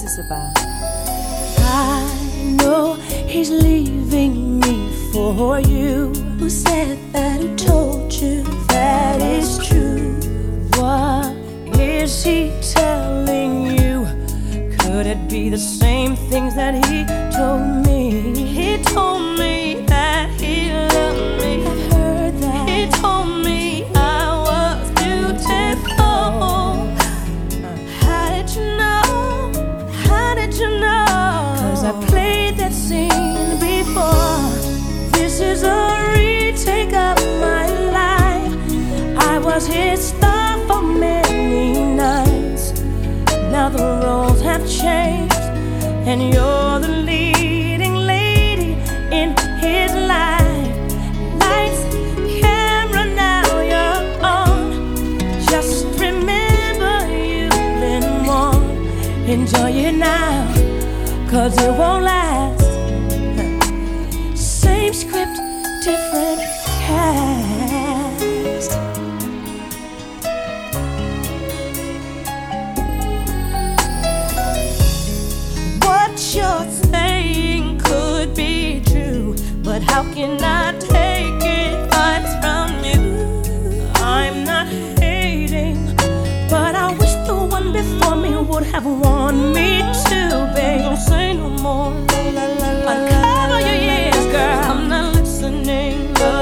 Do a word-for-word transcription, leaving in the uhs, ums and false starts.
this about? I know he's leaving me for you. Who said that? Who told you that is true? What is he telling you? Could it be the same things that he told me? He told me that he loved me. I've heard that. He told me I was beautiful. How did you know? How did you know? 'Cause I played that scene before. This is a retake of my life. I was his star for many nights. Now the roles have changed, and you're the leading lady in his life. Lights, camera, now you're on. Just remember you've been warned. Enjoy it now, 'cause it won't last. Same script, different cast. What you're saying could be true, but how can I take advice from you? I'm not hating, but I wish the one before me would have warned me to, babe. Don't say no more. Uncover your ears, girl. I'm not listening, love.